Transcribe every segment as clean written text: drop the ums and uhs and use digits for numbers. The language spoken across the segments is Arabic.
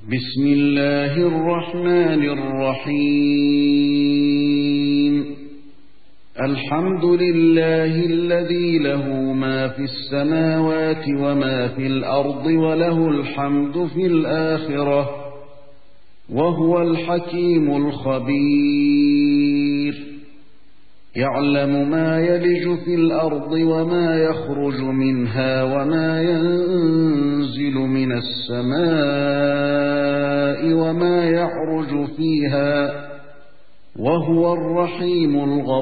بسم الله الرحمن الرحيم. الحمد لله الذي له ما في السماوات وما في الأرض وله الحمد في الآخرة وهو الحكيم الخبير. يعلم ما يلج في الأرض وما يخرج منها وما ينزل من السماء وما يعرج فيها وهو الرحيم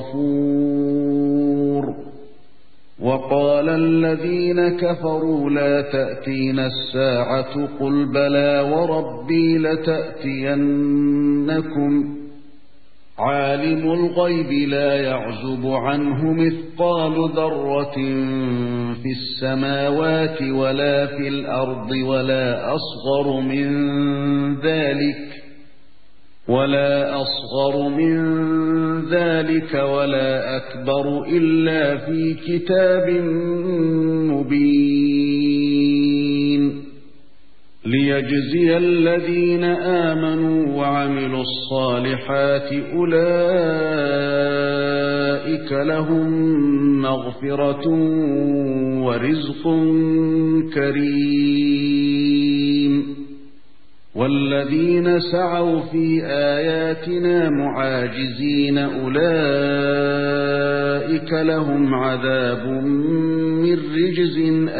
الغفور. وقال الذين كفروا لا تأتينا الساعة قل بلى وربي لتأتينكم عالم الغيب لا يعزب عنه مثقال ذرة في السماوات ولا في الأرض ولا أصغر من ذلك ولا أكبر إلا في كتاب مبين. ليجزي الذين آمنوا وعملوا الصالحات أولئك لهم مغفرة ورزق كريم. والذين سعوا في آياتنا معاجزين أولئك لهم عذاب من رجز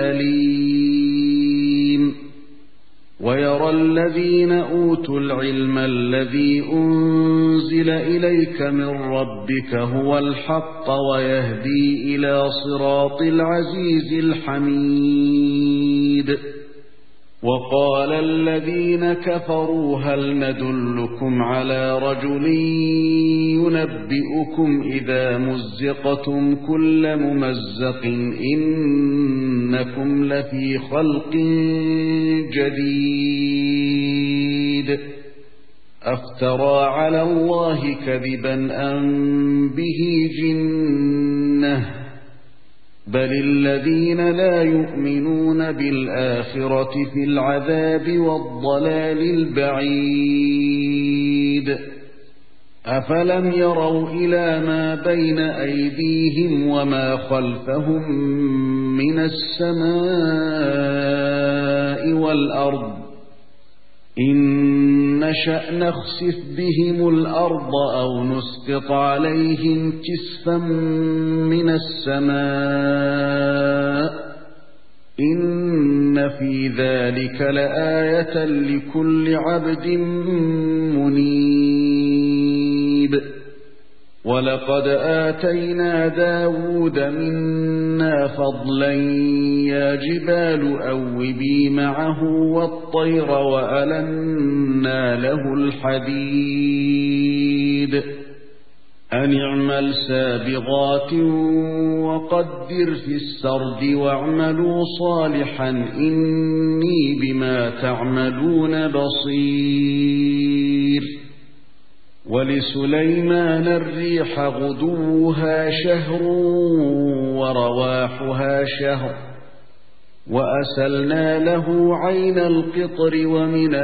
أليم. ويرى الذين أوتوا العلم الذي أنزل إليك من ربك هو الحق ويهدي إلى صراط العزيز الحميد. وقال الذين كفروا هل ندلكم على رجل ينبئكم إذا مزقتم كل ممزق إنكم لفي خلق جديد. أفترى على الله كذبا أم به جنة بل الذين لا يؤمنون بالآخرة في العذاب والضلال البعيد. أفلم يروا إلى ما بين أيديهم وما خلفهم من السماء والأرض إن نشأ نخسف بهم الأرض أو نسقط عليهم كسفا من السماء إن في ذلك لآية لكل عبد منيب. ولقد آتينا داود منا فضلا يا جبال أوبي معه والطير وألنا له الحديد أن اعمل سابغات وقدر في السرد واعملوا صالحا إني بما تعملون بصير. ولسليمان الريح غدوها شهر ورواحها شهر وأسلنا له عين القطر ومن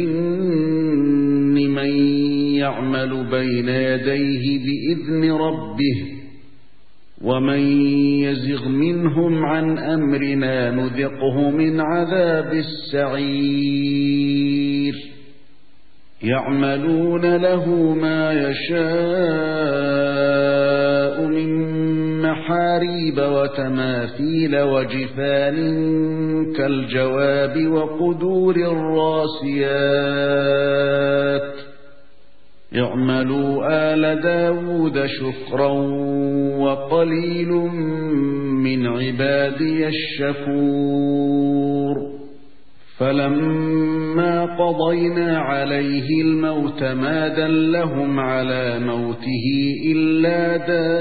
الجن من يعمل بين يديه بإذن ربه ومن يزغ منهم عن أمرنا نذقه من عذاب السعير. يعملون له ما يشاء من محاريب وتماثيل وجفان كالجواب وقدور الراسيات. اعملوا آل داود شكرا وقليل من عبادي الشكور. فلما قضينا عليه الموت ما دلهم على موته إلا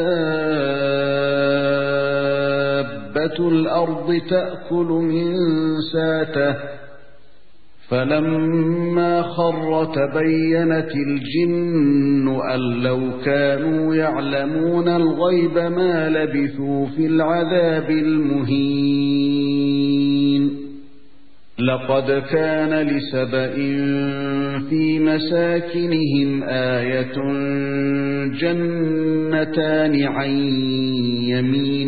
دابة الأرض تأكل من ساته. فلما خر تبينت الجن أن لو كانوا يعلمون الغيب ما لبثوا في العذاب المهين. لقد كان لسبإ في مساكنهم آية جنتان عن يمين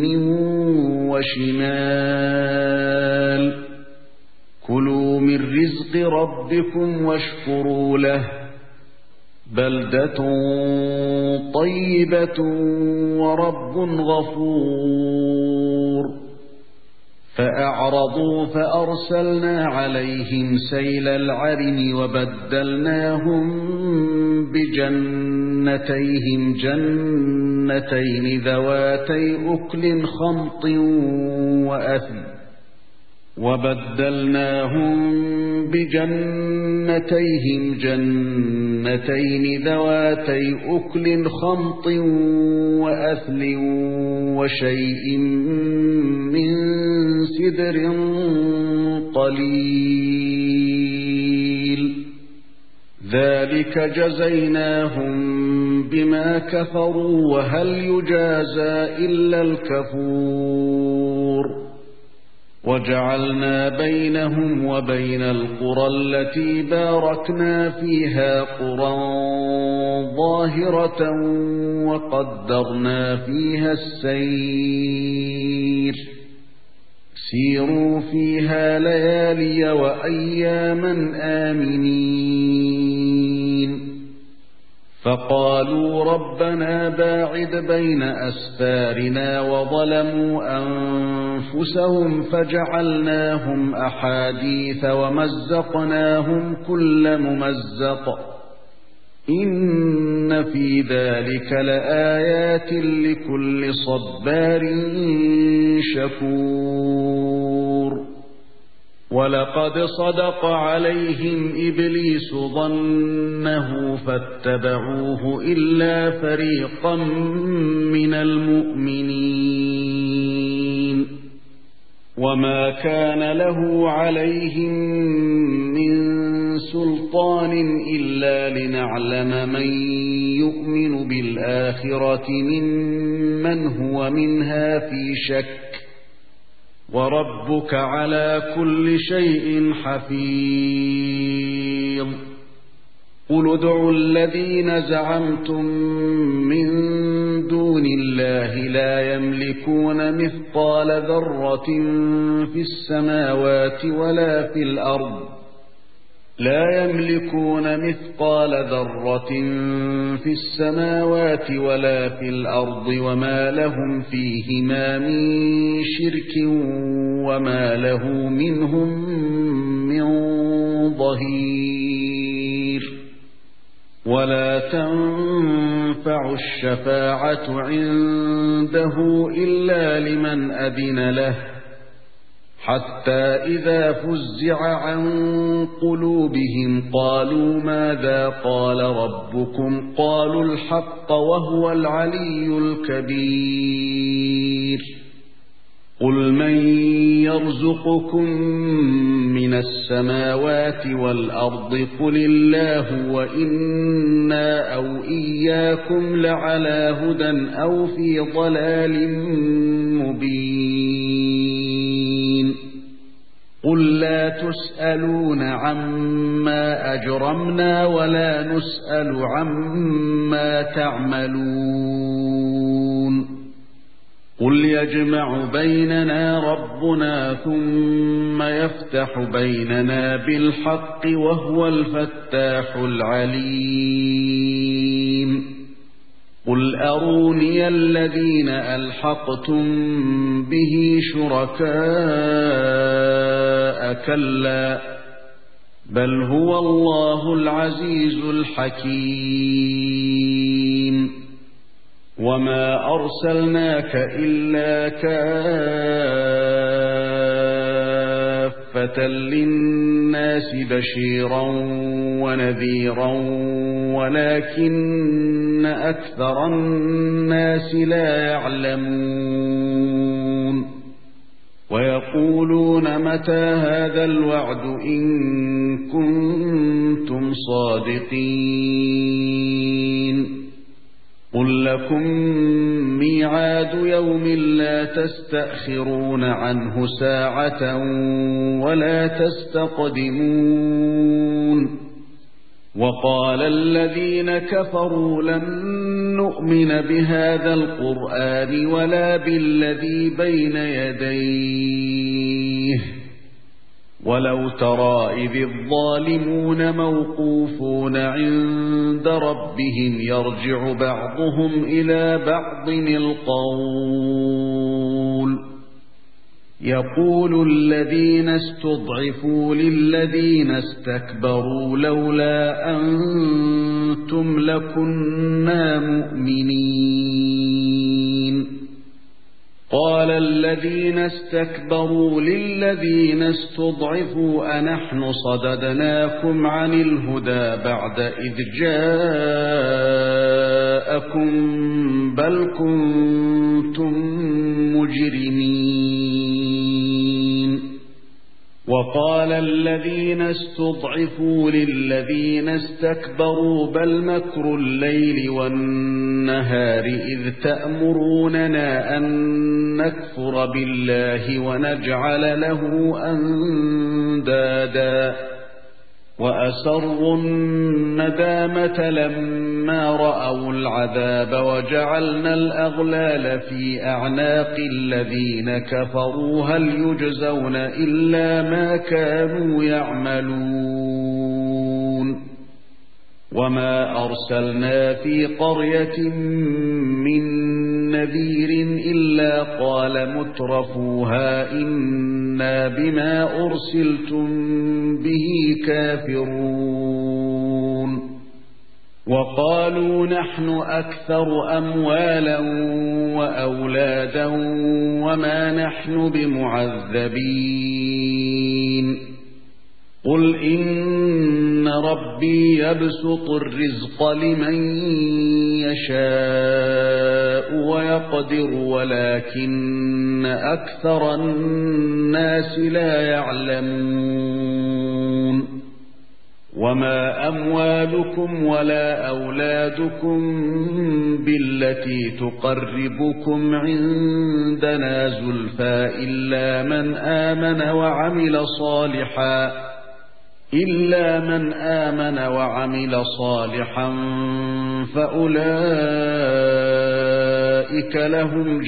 وشمال كلوا من رزق ربكم واشكروا له بلدة طيبة ورب غفور فأعرضوا فأرسلنا عليهم سيل العرم وبدلناهم بجنتيهم جنتين ذواتي أكل خمط وأثل وشيء من سدر قليل ذلك جزيناهم بما كفروا وهل يجازى إلا الكفور وجعلنا بينهم وبين القرى التي باركنا فيها قرى ظاهرة وقدرنا فيها السير سيروا فيها ليالي وأياما آمنين فقالوا ربنا باعد بين أسفارنا وظلموا أنفسهم فجعلناهم أحاديث ومزقناهم كل ممزق إن في ذلك لآيات لكل صبار شكور ولقد صدق عليهم إبليس ظنه فاتبعوه إلا فريقا من المؤمنين وما كان له عليهم من سلطان إلا لنعلم من يؤمن بالآخرة ممن هو منها في شك وربك على كل شيء حفيظ قل ادعوا الذين زعمتم من دون الله لا يملكون مثقال ذرة في السماوات ولا في الأرض وما لهم فيهما من شرك وما له منهم من ظهير ولا تنفع الشفاعة عنده إلا لمن أذن له حتى إذا فزع عن قلوبهم قالوا ماذا قال ربكم قالوا الحق وهو العلي الكبير قل من يرزقكم من السماوات والأرض قل الله وإنا أو إياكم لعلى هدى أو في ضلال مبين قل لا تسألون عما أجرمنا ولا نسأل عما تعملون قل يجمع بيننا ربنا ثم يفتح بيننا بالحق وهو الفتاح العليم قل أروني الذين ألحقتم به شركاء كلا بل هو الله العزيز الحكيم وما أرسلناك إلا كافة للناس بشيرا ونذيرا ولكن أكثر الناس لا يعلمون ويقولون متى هذا الوعد إن كنتم صادقين قل لكم ميعاد يوم لا تستأخرون عنه ساعة ولا تستقدمون وقال الذين كفروا لن نؤمن بهذا القرآن ولا بالذي بين يديه ولو ترى إذ الظالمون موقوفون عند ربهم يرجع بعضهم إلى بعض القول يقول الذين استضعفوا للذين استكبروا لولا أنتم لكنا مؤمنين قال الذين استكبروا للذين استضعفوا أنحن صددناكم عن الهدى بعد إذ جاءكم بل كنتم مجرمين وقال الذين استضعفوا للذين استكبروا بل مكر الليل والنهار إذ تأمروننا أن نكفر بالله ونجعل له أندادا وأسروا الندامة لما رأوا العذاب وجعلنا الأغلال في أعناق الذين كفروا هل يجزون إلا ما كانوا يعملون وما أرسلنا في قرية من نذير إلا قال مترفوها إنا بما أرسلتم به كافرون وقالوا نحن أكثر أموالا وأولادا وما نحن بمعذبين قل إن ربي يبسط الرزق لمن يشاء ويقدر ولكن أكثر الناس لا يعلمون وما أموالكم ولا أولادكم بالتي تقربكم عندنا زلفى إلا من آمن وعمل صالحا فأولئك لهم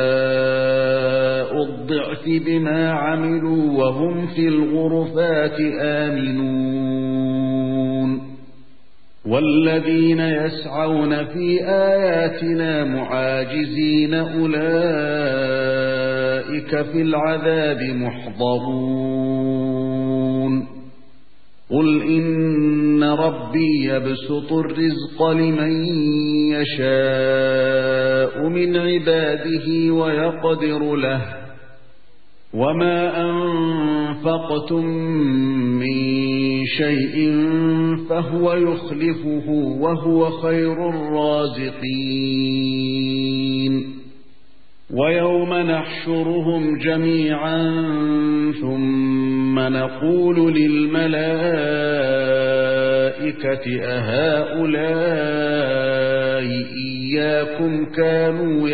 جزاء الضعف بما عملوا وهم في الغرفات آمنون والذين يسعون في آياتنا معاجزين أولئك في العذاب محضرون قل إن ربي يبسط الرزق لمن يشاء من عباده ويقدر له وما أنفقتم من شيء فهو يخلفه وهو خير الرازقين ويوم نحشرهم جميعا ثم نقول للملائكة أهؤلاء إياكم كانوا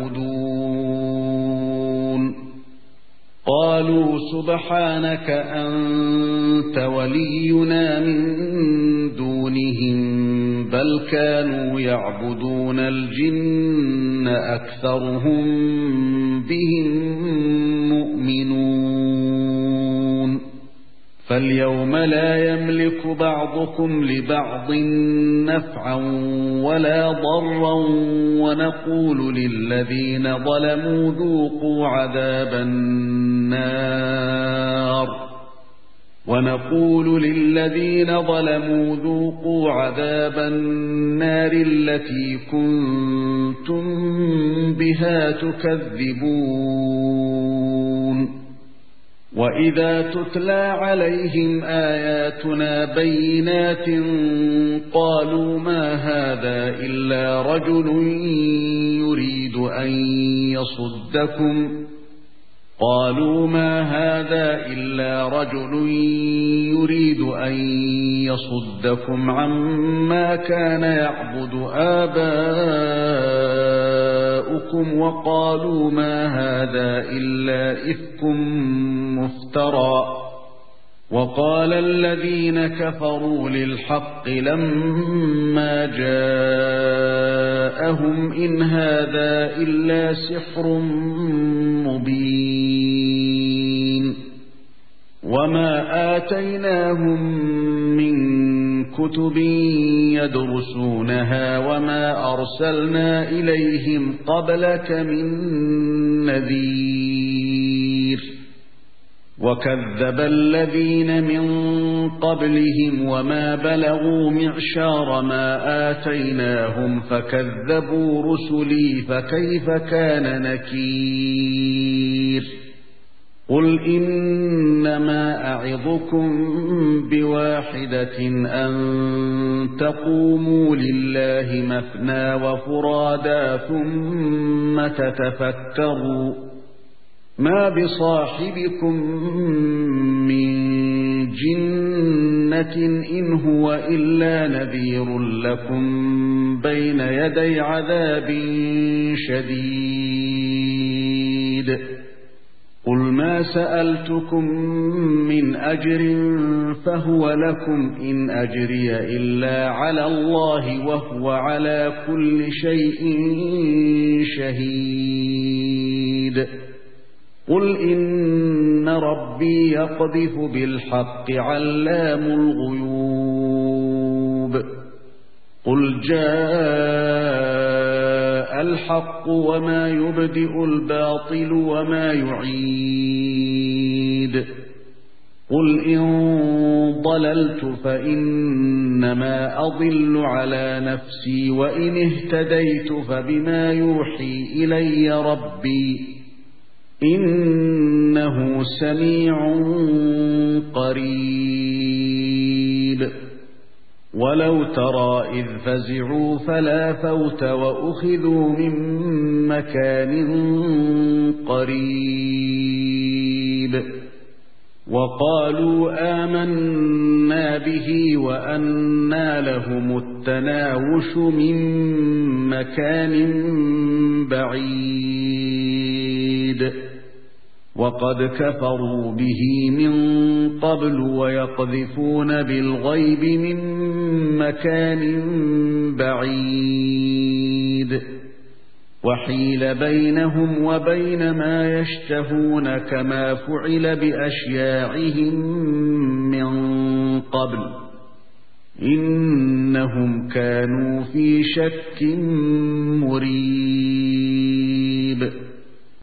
يعبدون قالوا سبحانك أنت ولينا من دونهم بل كانوا يعبدون الجن أكثرهم بهم مؤمنون فاليوم لا يملك بعضكم لبعض نفعا ولا ضرا ونقول للذين ظلموا ذوقوا عذاب النار التي كنتم بها تكذبون وإذا تتلى عليهم آياتنا بينات قالوا ما هذا إلا رجل يريد أن قالوا ما هذا إلا رجل يريد أن يصدكم عما كان يعبد آباؤكم وقالوا ما هذا إلا إفك مفترى وقال الذين كفروا للحق لما جاءهم إن هذا إلا سحر مبين وما آتيناهم من كتب يدرسونها وما أرسلنا إليهم قبلك من نذير وكذب الذين من قبلهم وما بلغوا معشار ما آتيناهم فكذبوا رسلي فكيف كان نكير قل إنما أعظكم بواحدة أن تقوموا لله مثنى وفرادا ثم تتفكروا ما بصاحبكم من جنة إن هو إلا نذير لكم بين يدي عذاب شديد قل ما سألتكم من أجر فهو لكم إن أجري إلا على الله وهو على كل شيء شهيد قل إن ربي يقذف بالحق علام الغيوب قل جاء الحق وما يبدئ الباطل وما يعيد قل إن ضللت فإنما أضل على نفسي وإن اهتديت فبما يوحي إلي ربي إنه سميع قريب ولو ترى إذ فزعوا فلا فوت وأخذوا من مكان قريب وقالوا آمنا به وأنى لهم التناوش من مكان بعيد وقد كفروا به من قبل ويقذفون بالغيب من مكان بعيد وحيل بينهم وبين ما يشتهون كما فعل بأشياعهم من قبل إنهم كانوا في شك مريب